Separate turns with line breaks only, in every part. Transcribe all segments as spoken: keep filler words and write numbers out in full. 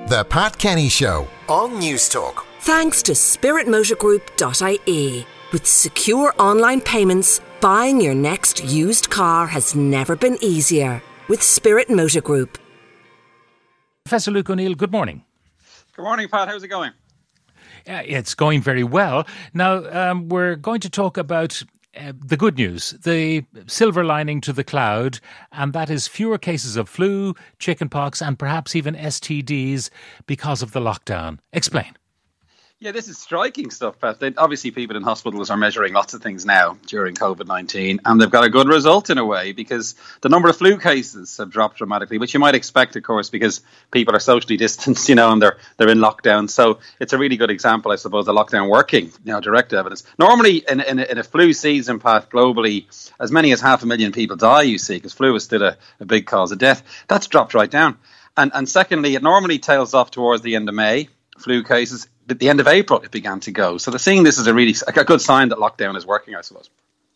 The Pat Kenny Show on News Talk.
Thanks to spirit motor group dot I E. With secure online payments, buying your next used car has never been easier. With Spirit Motor Group.
Professor Luke O'Neill, good morning.
Good morning, Pat. How's it going?
Uh, it's going very well. Now, um, we're going to talk about uh, the good news, the silver lining to the cloud, and that is fewer cases of flu, chickenpox, and perhaps even S T Ds because of the lockdown. Explain.
Yeah, this is striking stuff, Pat. They, obviously, people in hospitals are measuring lots of things now during COVID nineteen, and they've got a good result in a way because the number of flu cases have dropped dramatically, which you might expect, of course, because people are socially distanced, you know, and they're they're in lockdown. So it's a really good example, I suppose, of lockdown working, you know, direct evidence. Normally, in, in, a, in a flu season, Pat, globally, as many as half a million people die, you see, because flu is still a, a big cause of death. That's dropped right down. And, and secondly, it normally tails off towards the end of May, flu cases. At the end of April, it began to go. So they're seeing this as a really a good sign that lockdown is working, I suppose.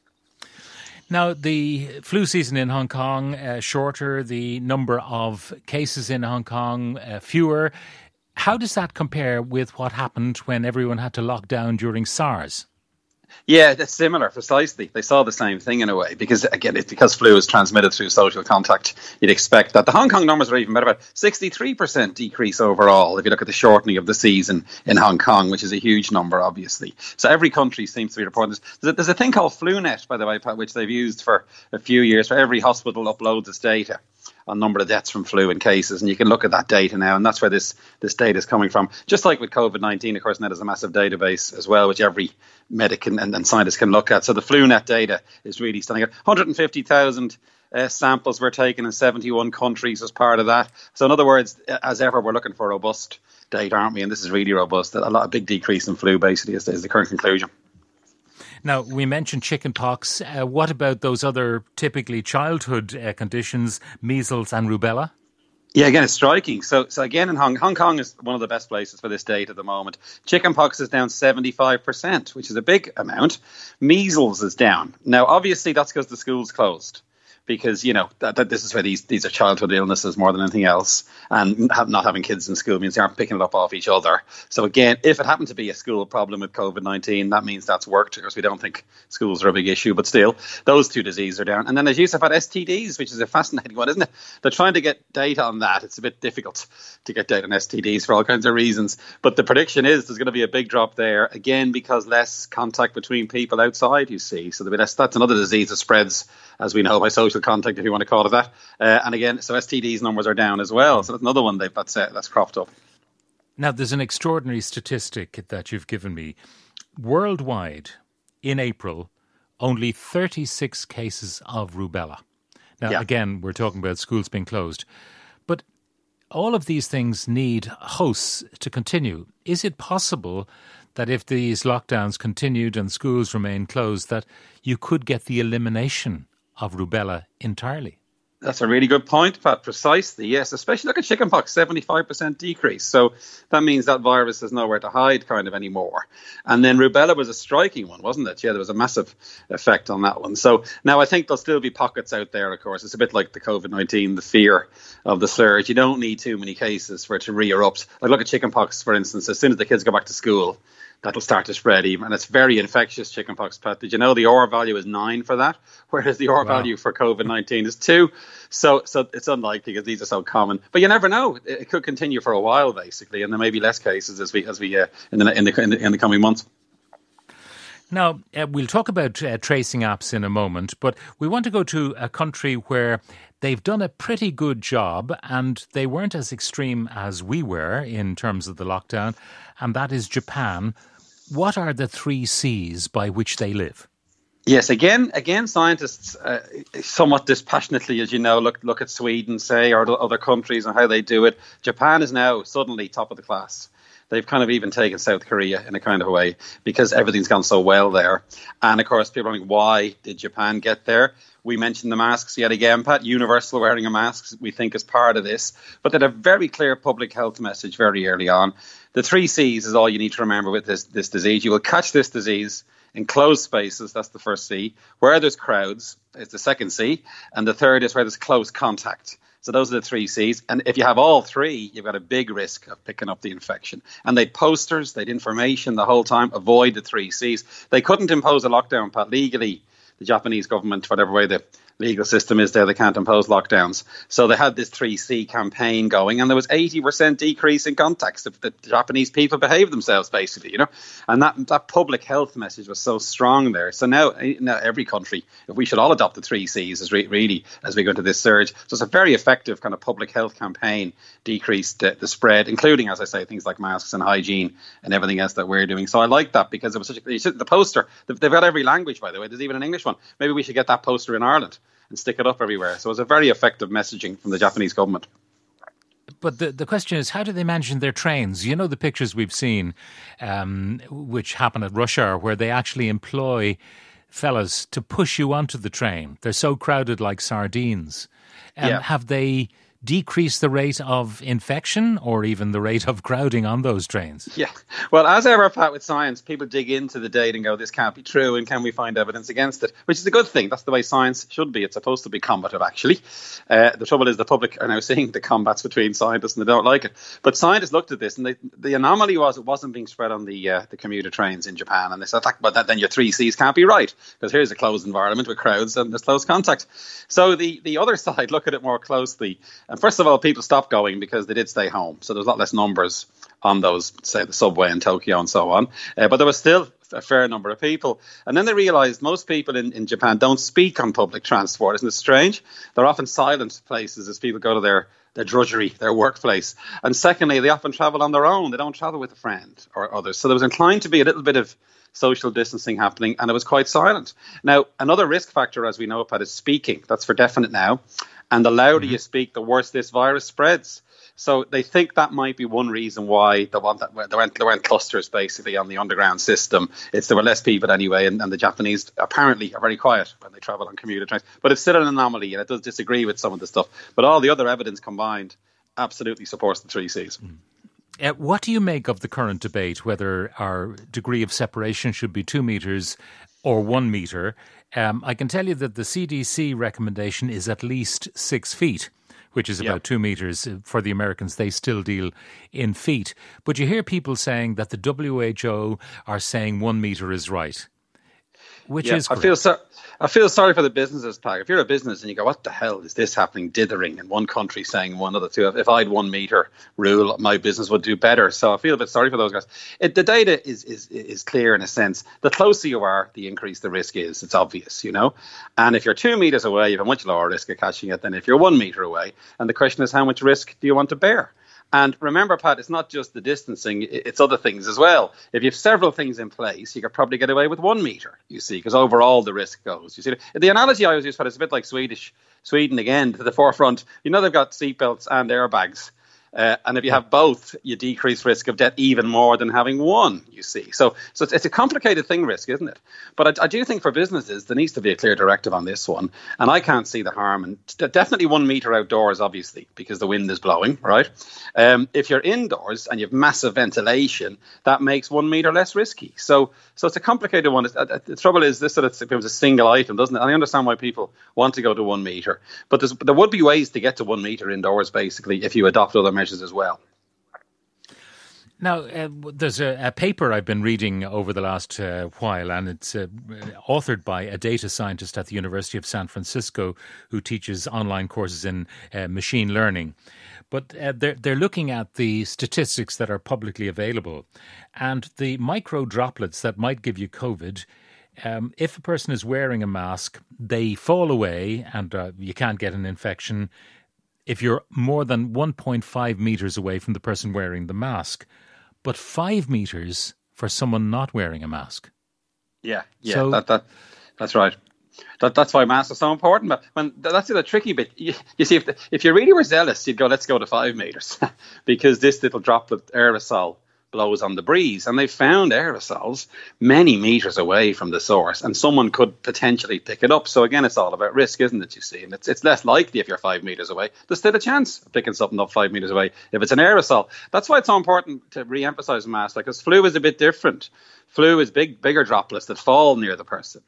Now, the flu season in Hong Kong, uh, shorter, the number of cases in Hong Kong, uh, fewer. How does that compare with what happened when everyone had to lock down during SARS?
Yeah, that's similar, precisely. They saw the same thing in a way because, again, it's because flu is transmitted through social contact. You'd expect that. The Hong Kong numbers are even better, about sixty-three percent decrease overall if you look at the shortening of the season in Hong Kong, which is a huge number, obviously. So every country seems to be reporting this. There's a, there's a thing called FluNet, by the way, Pat, which they've used for a few years. For every hospital uploads its data on number of deaths from flu and cases, and you can look at that data now, and that's where this this data is coming from. Just like with COVID nineteen, of course, now there's a massive database as well, which every medic and, and, and scientist can look at. So the FluNet data is really standing out. one hundred fifty thousand uh, samples were taken in seventy-one countries as part of that. So in other words, as ever, we're looking for robust data, aren't we? And this is really robust. A lot of big decrease in flu, basically, is, is the current conclusion.
Now, we mentioned chickenpox. Uh, what about those other typically childhood uh, conditions, measles and rubella?
Yeah, again, it's striking. So, so again, in Hong, Hong Kong is one of the best places for this data at the moment. Chickenpox is down seventy-five percent, which is a big amount. Measles is down. Now, obviously, that's because the school's closed. Because, you know, that, that this is where these these are childhood illnesses more than anything else. And have, not having kids in school means they aren't picking it up off each other. So again, if it happened to be a school problem with COVID nineteen, that means that's worked. Because we don't think schools are a big issue. But still, those two diseases are down. And then as you said, S T Ds, which is a fascinating one, isn't it? They're trying to get data on that. It's a bit difficult to get data on S T Ds for all kinds of reasons. But the prediction is there's going to be a big drop there. Again, because less contact between people outside, you see. So that's, that's another disease that spreads, as we know, by social contact, if you want to call it that. Uh, and again, so S T Ds numbers are down as well. So that's another one they've, that's, uh, that's cropped up.
Now, there's an extraordinary statistic that you've given me. Worldwide, in April, only thirty-six cases of rubella. Now, yeah. Again, we're talking about schools being closed. But all of these things need hosts to continue. Is it possible that if these lockdowns continued and schools remain closed, that you could get the elimination of rubella entirely?
That's a really good point, Pat. Precisely, yes. Especially look at chickenpox, seventy-five percent decrease. So that means that virus has nowhere to hide kind of anymore. And then rubella was a striking one, wasn't it? Yeah, there was a massive effect on that one. So now I think there'll still be pockets out there, of course. It's a bit like the COVID nineteen, the fear of the surge. You don't need too many cases for it to re-erupt. Like look at chickenpox, for instance. As soon as the kids go back to school, that'll start to spread even. And it's very infectious, chickenpox, Pat. Did you know the R value is nine for that? Whereas the R wow. value for COVID nineteen is two. So so it's unlikely because these are so common. But you never know. It, it could continue for a while, basically. And there may be less cases as we, as we uh, in, the, in, the, in, the, in the coming months.
Now, uh, we'll talk about uh, tracing apps in a moment, but we want to go to a country where they've done a pretty good job and they weren't as extreme as we were in terms of the lockdown, and that is Japan. What are the three C's by which they live?
Yes, again, again, scientists uh, somewhat dispassionately, as you know, look look at Sweden, say, or other countries and how they do it. Japan is now suddenly top of the class. They've kind of even taken South Korea in a kind of a way because everything's gone so well there. And of course, people are like, why did Japan get there? We mentioned the masks yet again, Pat. Universal wearing a mask, we think, is part of this. But they had a very clear public health message very early on. The three C's is all you need to remember with this, this disease. You will catch this disease in closed spaces, that's the first C. Where there's crowds is the second C. And the third is where there's close contact. So those are the three C's. And if you have all three, you've got a big risk of picking up the infection. And they'd posters, they'd information the whole time, avoid the three C's. They couldn't impose a lockdown, Pat, legally. The Japanese government, whatever way the legal system is there, they can't impose lockdowns. So they had this three C campaign going, and there was eighty percent decrease in contacts. The, the Japanese people behaved themselves, basically, you know. And that that public health message was so strong there. So now, now every country, if we should all adopt the three C's as re- really as we go into this surge. So it's a very effective kind of public health campaign, decreased the, the spread, including, as I say, things like masks and hygiene and everything else that we're doing. So I like that because it was such a, the poster, they've got every language, by the way. There's even an English one. Maybe we should get that poster in Ireland and stick it up everywhere. So it was a very effective messaging from the Japanese government.
But the, the question is, how do they manage their trains? You know, the pictures we've seen, um, which happen at rush hour, where they actually employ fellas to push you onto the train. They're so crowded like sardines. Um,
yeah.
Have they decrease the rate of infection or even the rate of crowding on those trains?
Yeah. Well, as ever, Pat, with science, people dig into the data and go, this can't be true, and can we find evidence against it? Which is a good thing. That's the way science should be. It's supposed to be combative, actually. Uh, the trouble is the public are now seeing the combats between scientists and they don't like it. But scientists looked at this, and they, the anomaly was it wasn't being spread on the uh, the commuter trains in Japan. And they said, well, then your three C's can't be right, because here's a closed environment with crowds and there's close contact. So the, the other side, look at it more closely. And first of all, people stopped going because they did stay home. So there's a lot less numbers on those, say, the subway in Tokyo and so on. Uh, but there was still a fair number of people. And then they realized most people in, in Japan don't speak on public transport. Isn't it strange? They're often silent places as people go to their, their drudgery, their workplace. And secondly, they often travel on their own. They don't travel with a friend or others. So there was inclined to be a little bit of social distancing happening, and it was quite silent. Now, another risk factor, as we know, Pat, is speaking. That's for definite now. And the louder mm-hmm. you speak, the worse this virus spreads. So they think that might be one reason why they want that. There weren't, there weren't clusters basically on the underground system. It's there were less people anyway, and, and the Japanese apparently are very quiet when they travel on commuter trains. But it's still an anomaly, and it does disagree with some of the stuff. But all the other evidence combined absolutely supports the three C's. Mm.
Uh, what do you make of the current debate whether our degree of separation should be two metres or one metre? Um, I can tell you that the C D C recommendation is at least six feet, which is about yep. two metres. For the Americans, they still deal in feet. But you hear people saying that the W H O are saying one metre is right. Which
yeah,
is correct.
I feel so, I feel sorry for the businesses, Pat. If you're a business and you go, what the hell is this happening, dithering in one country saying one other two? If I had one metre rule, my business would do better. So I feel a bit sorry for those guys. It, the data is, is is clear in a sense. The closer you are, the increase the risk is. It's obvious, you know. And if you're two metres away, you have a much lower risk of catching it than if you're one metre away. And the question is, how much risk do you want to bear? And remember, Pat, it's not just the distancing, it's other things as well. If you have several things in place, you could probably get away with one metre, you see, because overall the risk goes. You see, the analogy I always use, Pat, is a bit like Swedish, Sweden again, to the forefront. You know, they've got seatbelts and airbags. Uh, and if you have both, you decrease risk of death even more than having one, you see. So so it's, it's a complicated thing, risk, isn't it? But I, I do think for businesses, there needs to be a clear directive on this one. And I can't see the harm. And definitely one metre outdoors, obviously, because the wind is blowing, right? Um, if you're indoors and you have massive ventilation, that makes one metre less risky. So so it's a complicated one. Uh, the trouble is this sort of becomes a single item, doesn't it? And I understand why people want to go to one metre. But there's, there would be ways to get to one metre indoors, basically, if you adopt other measures as well.
Now, uh, there's a, a paper I've been reading over the last uh, while, and it's uh, authored by a data scientist at the University of San Francisco who teaches online courses in uh, machine learning. But uh, they're, they're looking at the statistics that are publicly available, and the micro droplets that might give you COVID. Um, if a person is wearing a mask, they fall away and uh, you can't get an infection if you're more than one point five metres away from the person wearing the mask, but five metres for someone not wearing a mask.
Yeah, yeah,
so,
that, that, that's right. That, that's why masks are so important. But when, that's the tricky bit. You, you see, if, the, if you really were zealous, you'd go, let's go to five metres, because this little droplet aerosol blows on the breeze. And they found aerosols many metres away from the source, and someone could potentially pick it up. So again, it's all about risk, isn't it, you see? And it's it's less likely if you're five metres away. There's still a chance of picking something up five metres away if it's an aerosol. That's why it's so important to re-emphasise masks, because flu is a bit different. Flu is big, bigger droplets that fall near the person.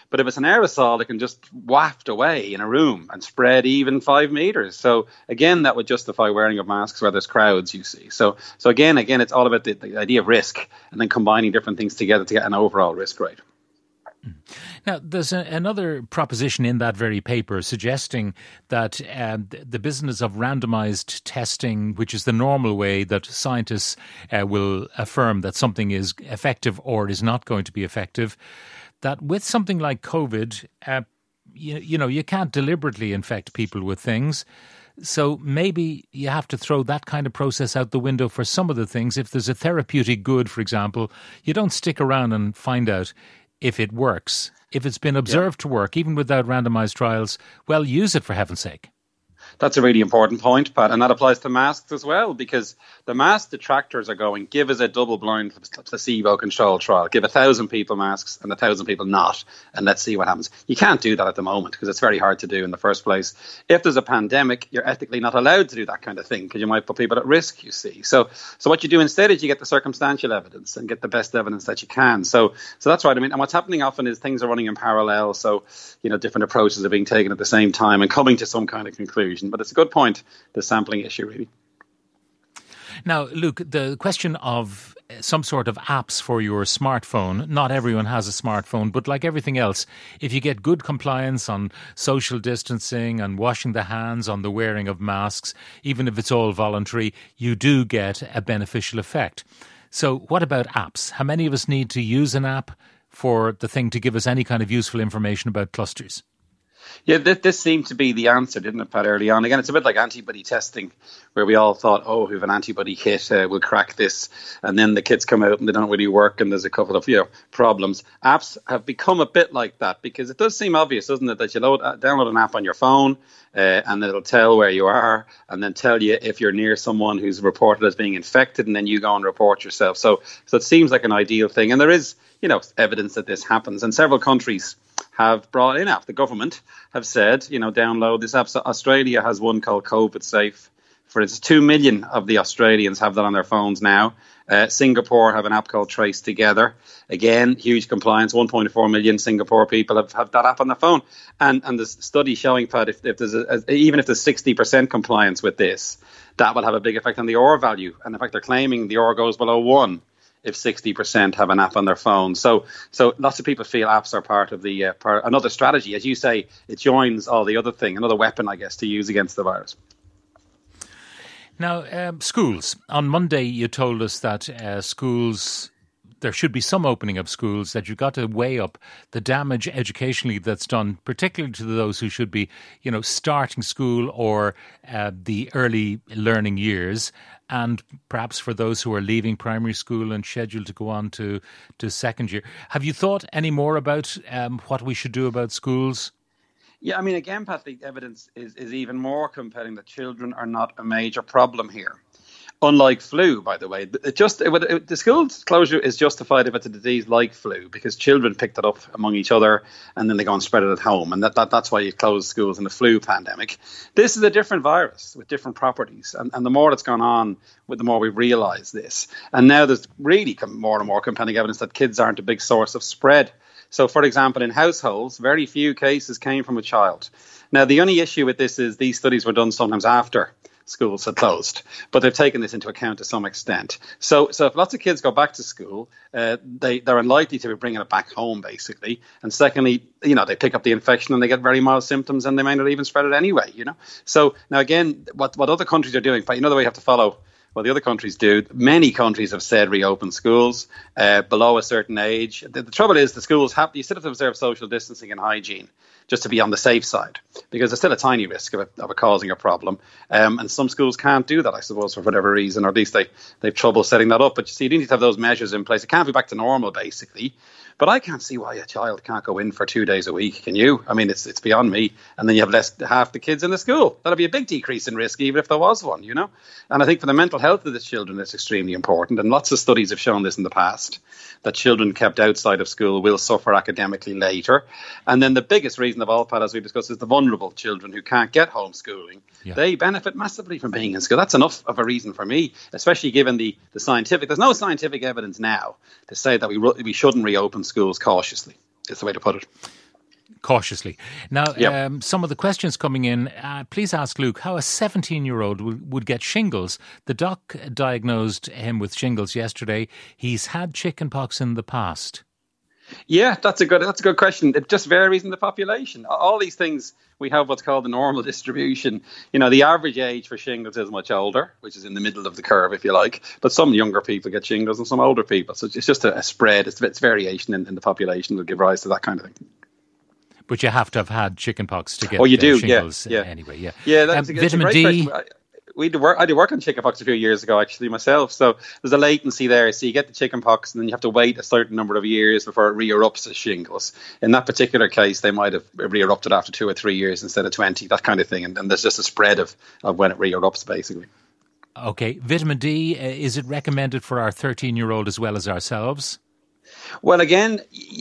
But if it's an aerosol, it can just waft away in a room and spread even five meters. So again, that would justify wearing of masks where there's crowds, you see. So so again, again, it's all about the, the idea of risk and then combining different things together to get an overall risk rate.
Now, there's a, another proposition in that very paper suggesting that uh, the business of randomized testing, which is the normal way that scientists uh, will affirm that something is effective or is not going to be effective, that with something like COVID, uh, you, you know, you can't deliberately infect people with things. So maybe you have to throw that kind of process out the window for some of the things. If there's a therapeutic good, for example, you don't stick around and find out if it works. If it's been observed yeah. to work, even without randomized trials, well, use it for heaven's sake.
That's a really important point, Pat, and that applies to masks as well, because the mask detractors are going, give us a double-blind placebo-controlled trial, give a thousand people masks and a thousand people not, and let's see what happens. You can't do that at the moment because it's very hard to do in the first place. If there's a pandemic, you're ethically not allowed to do that kind of thing because you might put people at risk, you see. So so what you do instead is you get the circumstantial evidence and get the best evidence that you can. So so that's right. I mean, and what's happening often is things are running in parallel, so, you know, different approaches are being taken at the same time and coming to some kind of conclusion. But it's a good point, the sampling issue, really.
Now, Luke, the question of some sort of apps for your smartphone, not everyone has a smartphone, but like everything else, if you get good compliance on social distancing and washing the hands, on the wearing of masks, even if it's all voluntary, you do get a beneficial effect. So what about apps? How many of us need to use an app for the thing to give us any kind of useful information about clusters?
Yeah, this, this seemed to be the answer, didn't it, Pat, early on? Again, it's a bit like antibody testing, where we all thought, oh, if we have an antibody kit, uh, we'll crack this. And then the kits come out and they don't really work and there's a couple of, you know, problems. Apps have become a bit like that because it does seem obvious, doesn't it, that you load, uh, download an app on your phone uh, and it'll tell where you are and then tell you if you're near someone who's reported as being infected, and then you go and report yourself. So, so it seems like an ideal thing. And there is, you know, evidence that this happens. And several countries have brought in apps. The government have said, you know, download this app. So Australia has one called COVID Safe. For instance, two million of the Australians have that on their phones now. Uh, Singapore have an app called Trace Together. Again, huge compliance. one point four million Singapore people have, have that app on their phone. And and there's study showing, Pat, if, if there's a, a, even if there's sixty percent compliance with this, that will have a big effect on the R value. And in fact, they're claiming the R goes below one if sixty percent have an app on their phone. So so lots of people feel apps are part of the uh, part, another strategy. As you say, it joins all the other thing, another weapon, I guess, to use against the virus.
Now, um, schools. On Monday, you told us that uh, schools, there should be some opening of schools, that you've got to weigh up the damage educationally that's done, particularly to those who should be, you know, starting school or uh, the early learning years, and perhaps for those who are leaving primary school and scheduled to go on to, to second year. Have you thought any more about um, what we should do about schools?
Yeah, I mean, again, Pat, the evidence is, is even more compelling that children are not a major problem here. Unlike flu, by the way, it just it, it, the school closure is justified if it's a disease like flu, because children picked it up among each other and then they go and spread it at home. And that, that that's why you close schools in the flu pandemic. This is a different virus with different properties. And, and the more that's gone on, the more we realise this. And now there's really more and more compelling evidence that kids aren't a big source of spread. So, for example, in households, very few cases came from a child. Now, the only issue with this is these studies were done sometimes after schools had closed, but they've taken this into account to some extent. So, so if lots of kids go back to school, uh, they, they're unlikely to be bringing it back home, basically. And secondly, you know, they pick up the infection and they get very mild symptoms and they may not even spread it anyway, you know. So now, again, what, what other countries are doing, but you know the way you have to follow what the other countries do. Many countries have said reopen schools uh, below a certain age. The, the trouble is the schools have, you still have to observe social distancing and hygiene just to be on the safe side, because there's still a tiny risk of it, of it causing a problem. Um, and some schools can't do that, I suppose, for whatever reason, or at least they, they have trouble setting that up. But you see, you need to have those measures in place. It can't be back to normal, basically. But I can't see why a child can't go in for two days a week. Can you? I mean, it's it's beyond me. And then you have less half the kids in the school. That'll be a big decrease in risk, even if there was one, you know. And I think for the mental health of the children, it's extremely important. And lots of studies have shown this in the past, that children kept outside of school will suffer academically later. And then the biggest reason of all, Pat, as we discussed, is the vulnerable children who can't get homeschooling. Yeah. They benefit massively from being in school. That's enough of a reason for me, especially given the, the scientific. There's no scientific evidence now to say that we we shouldn't reopen schools cautiously. Is the way to put it.
cautiously. Now,
yep.
um, some of the questions coming in, uh, please ask Luke how a seventeen-year-old would, would get shingles. The doc diagnosed him with shingles yesterday. He's had chickenpox in the past.
Yeah, that's a good that's a good question. It just varies in the population. All these things, we have what's called the normal distribution. You know, the average age for shingles is much older, which is in the middle of the curve, if you like. But some younger people get shingles and some older people. So it's just a, a spread. It's, it's variation in, in the population that give rise to that kind of thing.
But you have to have had chickenpox to get
oh, you do,
uh, shingles
yeah, yeah.
anyway. Yeah,
yeah that's
um,
a,
vitamin
a
D.
I, we did work, I did work on chickenpox a few years ago, actually, myself. So there's a latency there. So you get the chickenpox and then you have to wait a certain number of years before it re-erupts as shingles. In that particular case, they might have re-erupted after two or three years instead of twenty, that kind of thing. And, and there's just a spread of, of when it re-erupts, basically.
Okay. Vitamin D, uh, is it recommended for our thirteen-year-old as well as ourselves?
Well, again,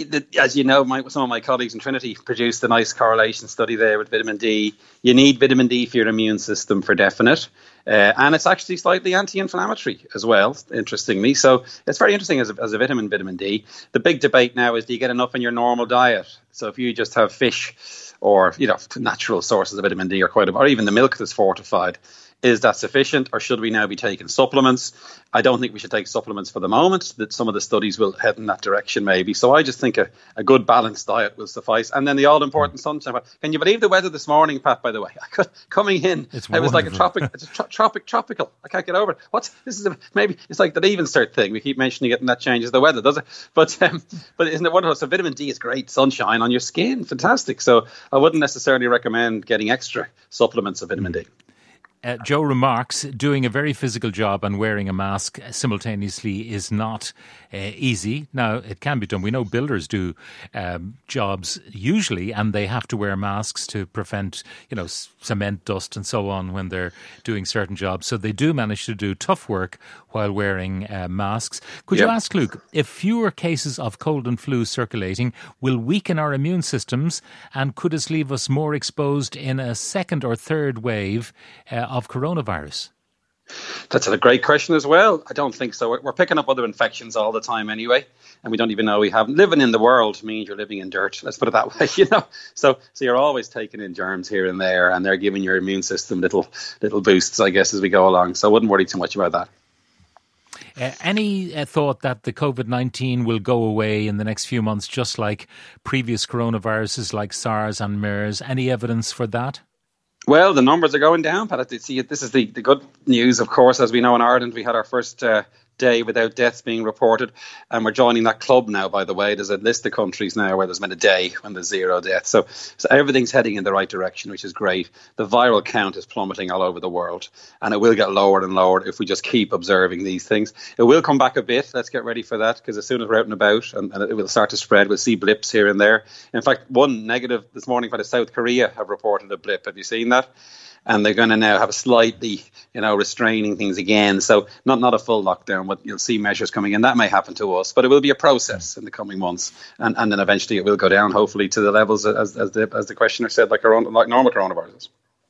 as you know, my, some of my colleagues in Trinity produced a nice correlation study there with vitamin D. You need vitamin D for your immune system for definite. Uh, and it's actually slightly anti-inflammatory as well, interestingly. So it's very interesting as a, as a vitamin, vitamin D. The big debate now is, do you get enough in your normal diet? So if you just have fish or, you know, natural sources of vitamin D or quite a, or even the milk that's fortified, is that sufficient, or should we now be taking supplements? I don't think we should take supplements for the moment. That some of the studies will head in that direction, maybe. So I just think a, a good balanced diet will suffice. And then the all-important sunshine. Can you believe the weather this morning, Pat? By the way, I could, coming in,
it's
it was like a tropic. It's a tro- tropic, tropical. I can't get over it. What's this? Is a, maybe it's like the even start thing. We keep mentioning it, and that changes the weather, does it? But um, but isn't it wonderful? So vitamin D is great. Sunshine on your skin, fantastic. So I wouldn't necessarily recommend getting extra supplements of vitamin D.
Uh, Joe remarks, doing a very physical job and wearing a mask simultaneously is not uh, easy. Now, it can be done. We know builders do um, jobs usually, and they have to wear masks to prevent, you know, c- cement dust and so on when they're doing certain jobs. So they do manage to do tough work while wearing uh, masks. Could
yep.
you ask, Luke, if fewer cases of cold and flu circulating will weaken our immune systems, and could this leave us more exposed in a second or third wave uh, of coronavirus?
That's a great question as well. I don't think so. We're, we're picking up other infections all the time anyway, and we don't even know we have. Living in the world means you're living in dirt. Let's put it that way, you know. So, so you're always taking in germs here and there, and they're giving your immune system little, little boosts, I guess, as we go along. So, I wouldn't worry too much about that.
Uh, any uh, thought that the COVID nineteen will go away in the next few months, just like previous coronaviruses like SARS and MERS? Any evidence for that?
Well, the numbers are going down, Pat. See, this is the, the good news, of course. As we know, in Ireland, we had our first uh, day without deaths being reported, and we're joining that club now, by the way. There's a list of countries now where there's been a day when there's zero deaths. So, so everything's heading in the right direction, which is great. The viral count is plummeting all over the world, and it will get lower and lower if we just keep observing these things. It will come back a bit. Let's get ready for that, because as soon as we're out and about and, and it will start to spread, we'll see blips here and there. In fact, one negative this morning by the South Korea have reported a blip. Have you seen that? And they're going to now have a slightly, you know, restraining things again. So not not a full lockdown, but you'll see measures coming in. That may happen to us, but it will be a process in the coming months. And and then eventually it will go down, hopefully, to the levels, as as the, as the questioner said, like, our own, like normal coronaviruses.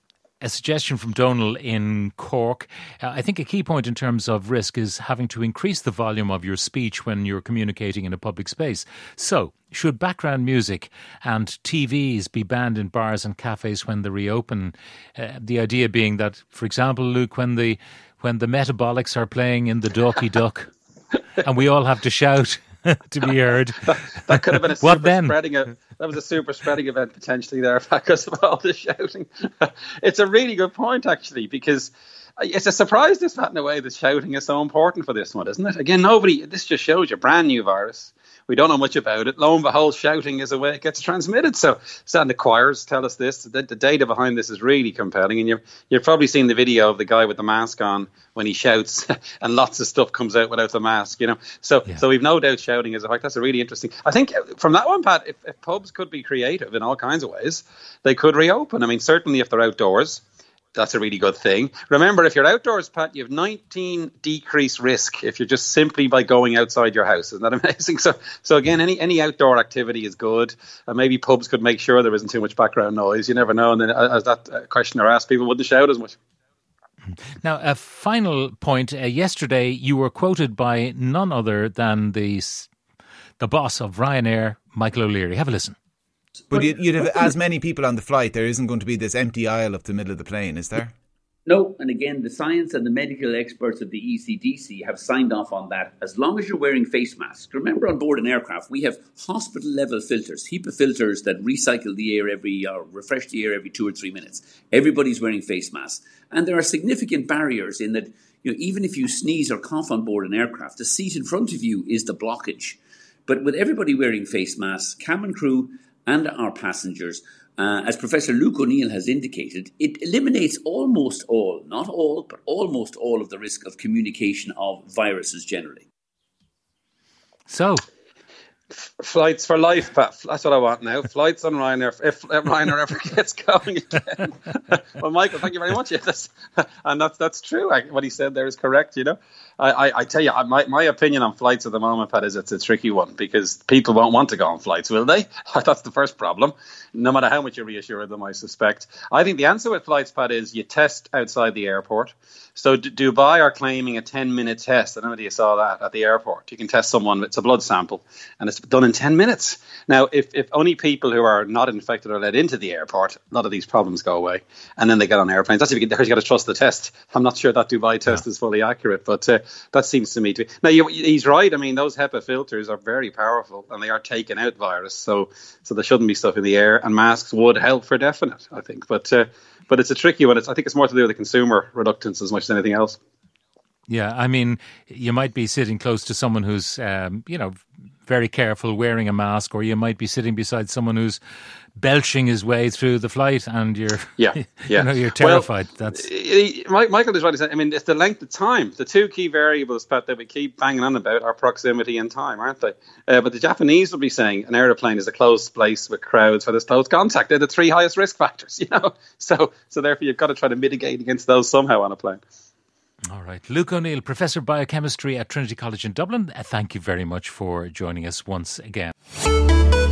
A suggestion from Donal in Cork. Uh, I think a key point in terms of risk is having to increase the volume of your speech when you're communicating in a public space. So, should background music and T Vs be banned in bars and cafes when they reopen? Uh, the idea being that, for example, Luke, when the when the Metabolics are playing in the Dorky Duck and we all have to shout to be heard.
that, that could have been a
what
super
then?
spreading a, that was a super spreading event potentially there because of all the shouting. It's a really good point, actually, because it's a surprise this in a way that shouting is so important for this one, isn't it? Again, nobody, this just shows you, brand new virus. We don't know much about it. Lo and behold, shouting is the way it gets transmitted. So, so and the choirs tell us this. The, the data behind this is really compelling. And you've, you've probably seen the video of the guy with the mask on when he shouts and lots of stuff comes out without the mask, you know. So yeah. so we've no doubt shouting is a fact. That's a really interesting. I think from that one, Pat, if, if pubs could be creative in all kinds of ways, they could reopen. I mean, certainly if they're outdoors. That's a really good thing. Remember, if you're outdoors, Pat, you have nineteen decreased risk if you're just simply by going outside your house. Isn't that amazing? So, so again, any any outdoor activity is good. And maybe pubs could make sure there isn't too much background noise. You never know. And then, as that questioner asked, people wouldn't shout as much.
Now, a final point. Uh, yesterday, you were quoted by none other than the the boss of Ryanair, Michael O'Leary. Have a listen.
But you'd, you'd have as many people on the flight. There isn't going to be this empty aisle up the middle of the plane, is there?
No, and again, the science and the medical experts of the E C D C have signed off on that. As long as you're wearing face masks. Remember, on board an aircraft, we have hospital-level filters, HEPA filters that recycle the air every, or refresh the air every two or three minutes. Everybody's wearing face masks. And there are significant barriers in that, you know, even if you sneeze or cough on board an aircraft, the seat in front of you is the blockage. But with everybody wearing face masks, cabin crew and our passengers, Uh, as Professor Luke O'Neill has indicated, it eliminates almost all, not all, but almost all of the risk of communication of viruses generally.
So,
flights for life, Pat. That's what I want now. Flights on Ryanair, if, if Ryanair ever gets going again. Well, Michael, thank you very much. Yeah, that's, and that's that's true. I, what he said there is correct, you know. I, I, I tell you, my, my opinion on flights at the moment, Pat, is it's a tricky one because people won't want to go on flights, will they? That's the first problem, no matter how much you reassure them, I suspect. I think the answer with flights, Pat, is you test outside the airport. So D- Dubai are claiming a ten-minute test. I don't know if you saw that at the airport. You can test someone, it's a blood sample, and it's done in ten minutes. Now, if, if only people who are not infected are let into the airport, a lot of these problems go away, and then they get on airplanes. That's if you, you got to trust the test. I'm not sure that Dubai test yeah. is fully accurate, but uh, that seems to me to be. Now, you, he's right. I mean, those HEPA filters are very powerful, and they are taking out virus, so so there shouldn't be stuff in the air, and masks would help for definite, I think. But uh, but it's a tricky one. It's, I think it's more to do with the consumer reluctance as much as anything else.
Yeah, I mean, you might be sitting close to someone who's, um, you know, very careful wearing a mask, or you might be sitting beside someone who's belching his way through the flight, and you're,
yeah, yeah,
you know, you're terrified.
Well,
That's
Michael is right. I mean, it's the length of time. The two key variables, Pat, that we keep banging on about are proximity and time, aren't they? Uh, but the Japanese will be saying an aeroplane is a closed place with crowds where there's close contact. They're the three highest risk factors, you know. So, so therefore, you've got to try to mitigate against those somehow on a plane.
All right. Luke O'Neill, Professor of Biochemistry at Trinity College in Dublin. Thank you very much for joining us once again.